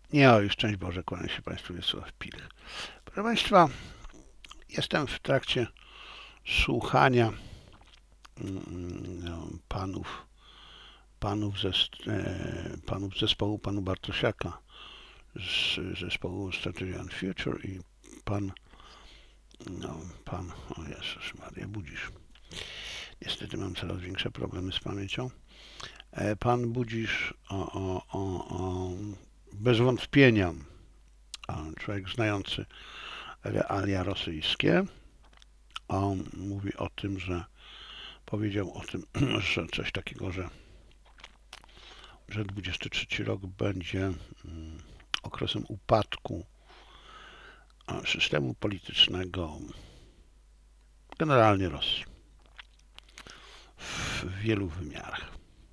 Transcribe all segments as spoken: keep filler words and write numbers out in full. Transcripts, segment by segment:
Nie, o, już szczęść Boże, kłaniam się Państwu, Wiesław Pilch. Proszę Państwa, jestem w trakcie słuchania mm, no, panów, panów, ze, e, panów zespołu, panu Bartosiaka z zespołu Strategy and Future i pan, no, pan, o Jezus Maria, Budzisz. Niestety mam coraz większe problemy z pamięcią. E, pan Budzisz, o, o, o, o, bez wątpienia, człowiek znający realia rosyjskie. On mówi o tym, że powiedział o tym, że coś takiego, że, że dwudziesty trzeci rok będzie okresem upadku systemu politycznego generalnie Rosji w wielu wymiarach.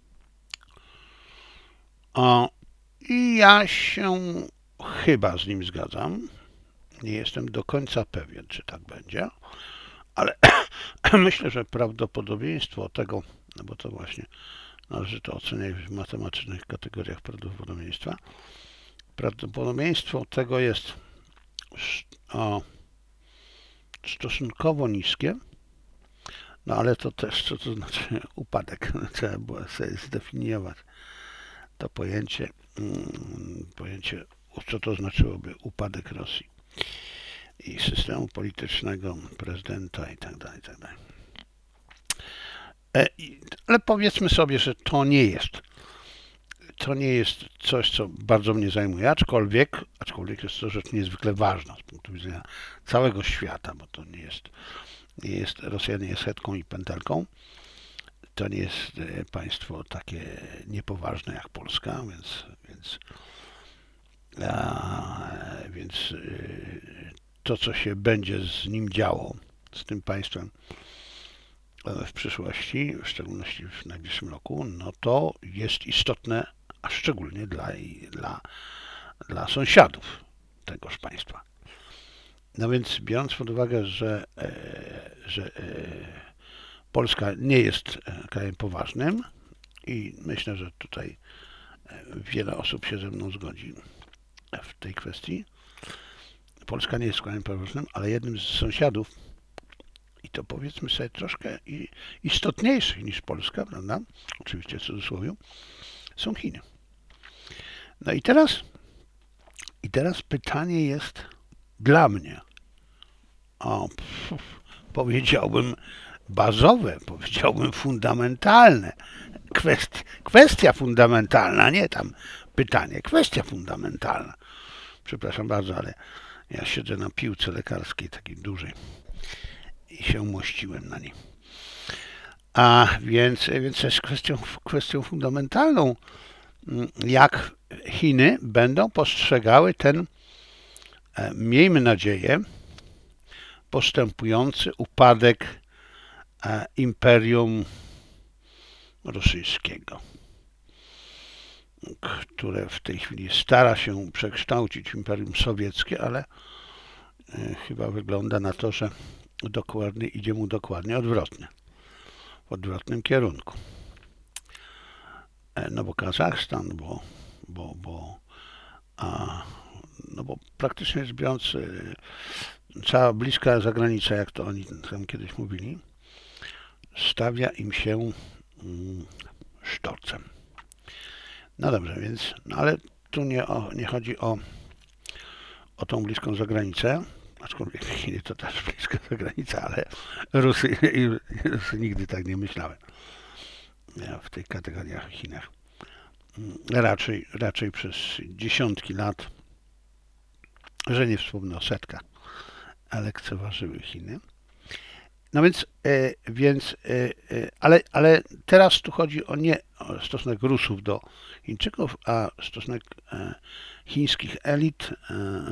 O, I ja się chyba z nim zgadzam. Nie jestem do końca pewien, czy tak będzie, ale myślę, że prawdopodobieństwo tego, no bo to właśnie należy to oceniać w matematycznych kategoriach prawdopodobieństwa, prawdopodobieństwo tego jest o, stosunkowo niskie, no ale to też, co to znaczy upadek, trzeba było sobie zdefiniować to pojęcie, pojęcie, co to znaczyłoby upadek Rosji i systemu politycznego, prezydenta i tak dalej, i tak dalej. Ale powiedzmy sobie, że to nie jest to nie jest coś, co bardzo mnie zajmuje, aczkolwiek, aczkolwiek jest to rzecz niezwykle ważna z punktu widzenia całego świata, bo to nie jest, nie jest Rosja nie jest hetką i pętelką, to nie jest państwo takie niepoważne jak Polska, więc, więc, a, więc to, co się będzie z nim działo, z tym państwem w przyszłości, w szczególności w najbliższym roku, no to jest istotne, a szczególnie dla, dla, dla sąsiadów tegoż państwa. No więc biorąc pod uwagę, że, że Polska nie jest krajem poważnym i myślę, że tutaj wiele osób się ze mną zgodzi w tej kwestii, Polska nie jest krajem poważnym, ale jednym z sąsiadów, i to powiedzmy sobie troszkę istotniejszych niż Polska, prawda? Oczywiście w cudzysłowie, są Chiny. No i teraz, i teraz pytanie jest dla mnie, o, pf, powiedziałbym bazowe, powiedziałbym fundamentalne. Kwestia, kwestia fundamentalna, nie tam pytanie, kwestia fundamentalna. Przepraszam bardzo, ale ja siedzę na piłce lekarskiej, takiej dużej i się mościłem na niej. A więc, więc jest kwestią, kwestią fundamentalną, jak Chiny będą postrzegały ten, miejmy nadzieję, postępujący upadek imperium rosyjskiego, które w tej chwili stara się przekształcić w imperium sowieckie, ale chyba wygląda na to, że dokładnie idzie mu dokładnie odwrotnie, w odwrotnym kierunku. No bo Kazachstan, bo, bo, bo, a, no bo praktycznie rzecz biorąc, cała bliska zagranica, jak to oni tam kiedyś mówili, stawia im się sztorcem. No dobrze, więc, no ale tu nie, o, nie chodzi o, o tą bliską zagranicę, aczkolwiek Chiny to też bliska zagranica, ale Rusy, Rusy nigdy tak nie myślałem. Ja w tych kategoriach Chinach. Raczej, raczej przez dziesiątki lat, że nie wspomnę o setkach, lekceważyły Chiny. No więc, e, więc e, ale, ale teraz tu chodzi o nie o stosunek Rusów do Chińczyków, a stosunek e, chińskich elit, e,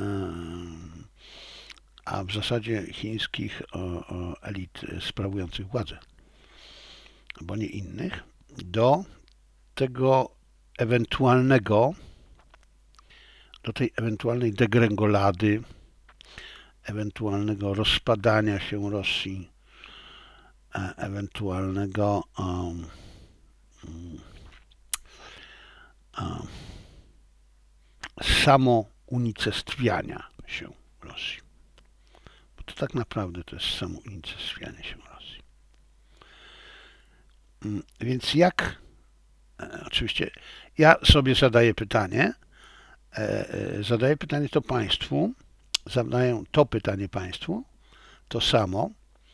a w zasadzie chińskich o, o elit sprawujących władzę, bo nie innych, do tego ewentualnego, do tej ewentualnej degrengolady, ewentualnego rozpadania się Rosji, ewentualnego um, um, samounicestwiania się Rosji. Bo to tak naprawdę to jest samounicestwianie się Rosji. Więc jak, oczywiście ja sobie zadaję pytanie, zadaję pytanie to państwu, zadaję to pytanie państwu, to samo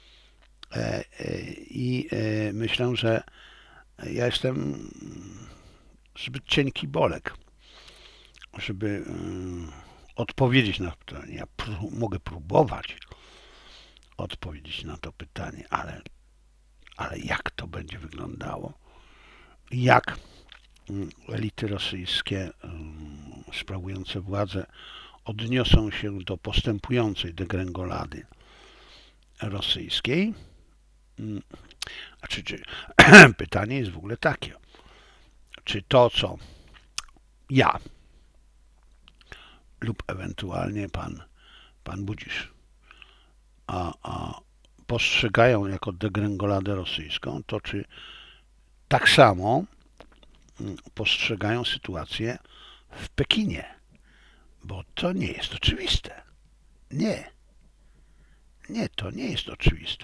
i myślę, że ja jestem zbyt cienki bolek, żeby odpowiedzieć na to pytanie. Ja pró- mogę próbować odpowiedzieć na to pytanie, ale, ale jak to będzie wyglądało? Jak elity rosyjskie sprawujące władzę odniosą się do postępującej degrengolady rosyjskiej? Znaczy, czy, pytanie jest w ogóle takie, czy to, co ja lub ewentualnie pan, pan Budzisz a, a postrzegają jako degrengoladę rosyjską, to czy tak samo postrzegają sytuację w Pekinie? Bo to nie jest oczywiste. Nie. Nie, to nie jest oczywiste.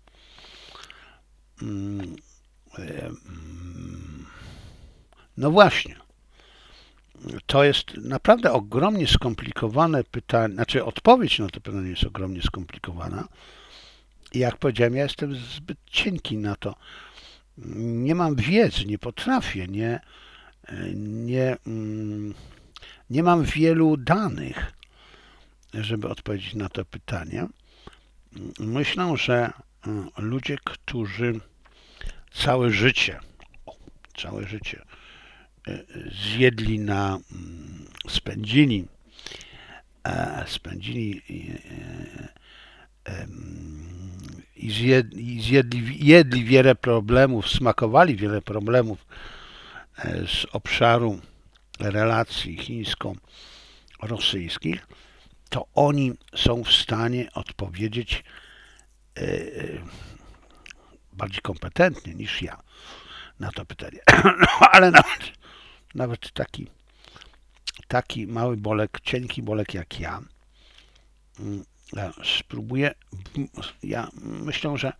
No właśnie. To jest naprawdę ogromnie skomplikowane pytanie, znaczy odpowiedź na to pytanie jest ogromnie skomplikowana. I jak powiedziałem, ja jestem zbyt cienki na to. Nie mam wiedzy, nie potrafię, nie, nie, nie mam wielu danych, żeby odpowiedzieć na to pytanie. Myślę, że ludzie, którzy całe życie, całe życie zjedli na, spędzili, spędzili i zjedli, zjedli, jedli wiele problemów, smakowali wiele problemów z obszaru relacji chińsko-rosyjskich, to oni są w stanie odpowiedzieć bardziej kompetentnie niż ja na to pytanie. No, ale nawet, nawet taki, taki mały bolek, cienki bolek jak ja, ja spróbuję, ja myślę, że,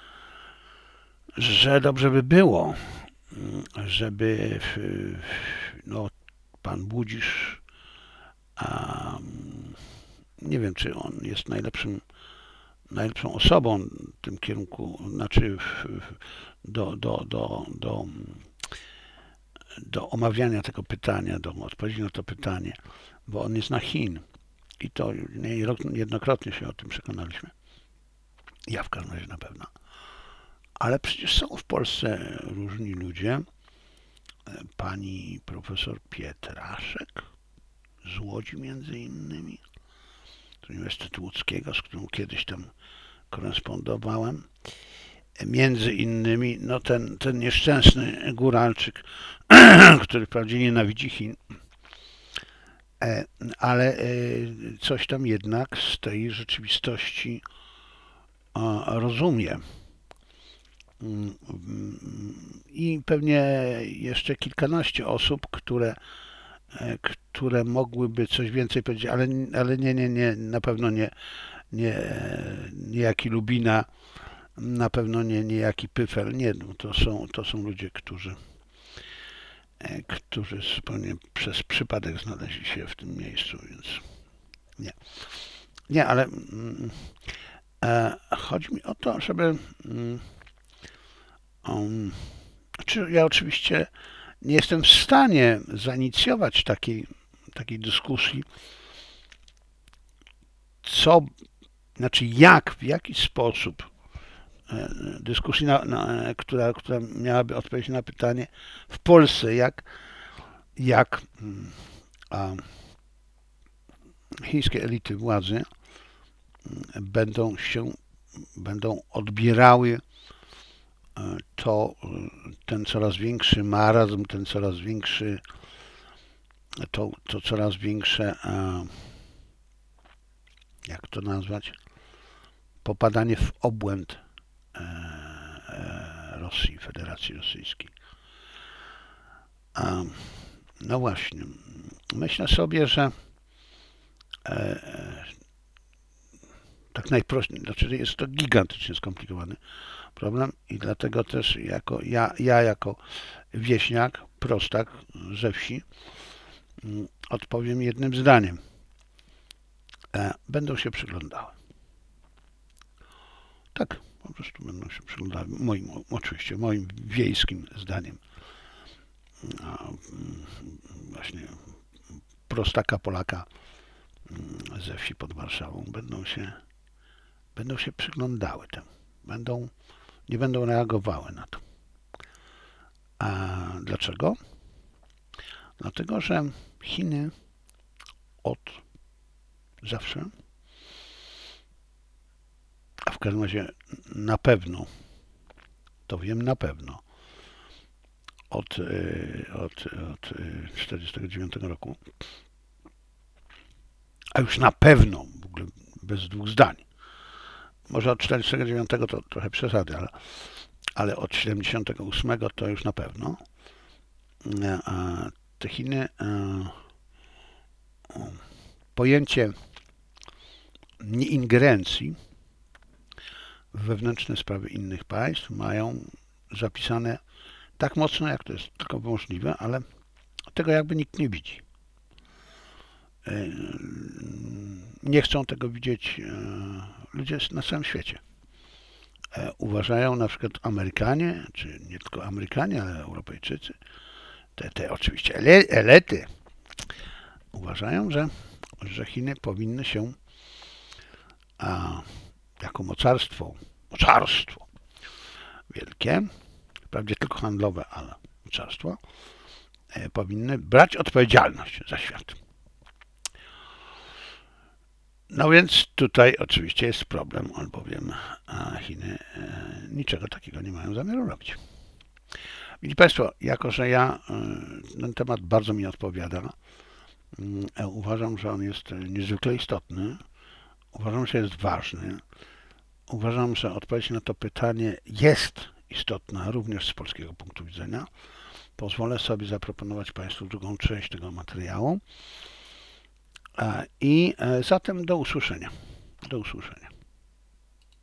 że dobrze by było, żeby no, pan Budzisz, a, nie wiem, czy on jest najlepszym, najlepszą osobą w tym kierunku, znaczy do, do, do, do, do omawiania tego pytania, do odpowiedzi na to pytanie, bo on jest na Chin i to niejednokrotnie się o tym przekonaliśmy. Ja w każdym razie na pewno. Ale przecież są w Polsce różni ludzie. Pani profesor Pietraszek z Łodzi między innymi, z Uniwersytetu Łódzkiego, z którą kiedyś tam korespondowałem. Między innymi no ten, ten nieszczęsny góralczyk, który wprawdzie nienawidzi Chin, ale coś tam jednak z tej rzeczywistości rozumie. I pewnie jeszcze kilkanaście osób, które, które mogłyby coś więcej powiedzieć, ale, ale nie, nie, nie, na pewno nie, nie, nie jaki Lubina, na pewno nie, nie jaki Pyfel, nie, no to są, to są ludzie, którzy, którzy zupełnie przez przypadek znaleźli się w tym miejscu, więc nie. Nie, ale e, chodzi mi o to, żeby um, czy ja oczywiście nie jestem w stanie zainicjować takiej, takiej dyskusji, co, znaczy jak, w jaki sposób dyskusji, na, na, która, która miałaby odpowiedzieć na pytanie w Polsce, jak, jak a, chińskie elity władzy będą się, będą odbierały to, ten coraz większy marazm, ten coraz większy, to, to coraz większe, jak to nazwać, popadanie w obłęd Rosji, Federacji Rosyjskiej. No właśnie, myślę sobie, że e, tak najprościej, znaczy jest to gigantycznie skomplikowany problem i dlatego też jako ja, ja jako wieśniak, prostak ze wsi odpowiem jednym zdaniem. E, będą się przyglądały. Tak, po prostu będą się przyglądały. Moim, oczywiście, moim wiejskim zdaniem. A, właśnie prostaka Polaka ze wsi pod Warszawą będą się, będą się przyglądały temu. Będą, nie będą reagowały na to. A dlaczego? Dlatego, że Chiny od zawsze, a w każdym razie na pewno, to wiem na pewno, od, od, od tysiąc dziewięćset czterdziestego dziewiątego roku, a już na pewno, w ogóle bez dwóch zdań, może od tysiąc dziewięćset czterdziestego dziewiątego to trochę przesady, ale, ale od tysiąc dziewięćset siedemdziesiątego ósmego to już na pewno, te Chiny pojęcie nieingerencji w wewnętrzne sprawy innych państw mają zapisane tak mocno, jak to jest tylko możliwe, ale tego jakby nikt nie widzi. Nie chcą tego widzieć ludzie na całym świecie. Uważają na przykład Amerykanie, czy nie tylko Amerykanie, ale Europejczycy, te, te oczywiście elity, uważają, że, że Chiny powinny się a, jako mocarstwo, mocarstwo wielkie, wprawdzie tylko handlowe, ale mocarstwo, e, powinny brać odpowiedzialność za świat. No więc tutaj oczywiście jest problem, albowiem Chiny e, niczego takiego nie mają zamiaru robić. Widzi Państwo, jako że ja e, ten temat bardzo mi odpowiada, e, uważam, że on jest niezwykle istotny, uważam, że jest ważny, uważam, że odpowiedź na to pytanie jest istotna również z polskiego punktu widzenia. Pozwolę sobie zaproponować Państwu drugą część tego materiału. I zatem do usłyszenia. Do usłyszenia.